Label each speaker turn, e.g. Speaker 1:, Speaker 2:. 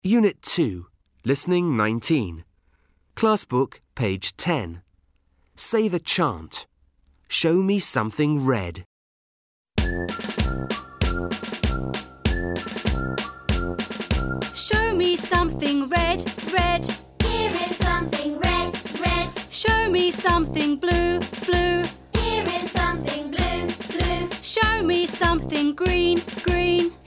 Speaker 1: Unit 2, Listening 19. Class book, page 10. Say the chant. Show me something red.
Speaker 2: Show me something red, red.
Speaker 3: Here is something red, red.
Speaker 2: Show me something blue, blue.
Speaker 3: Here is something blue, blue.
Speaker 2: Show me something green, green.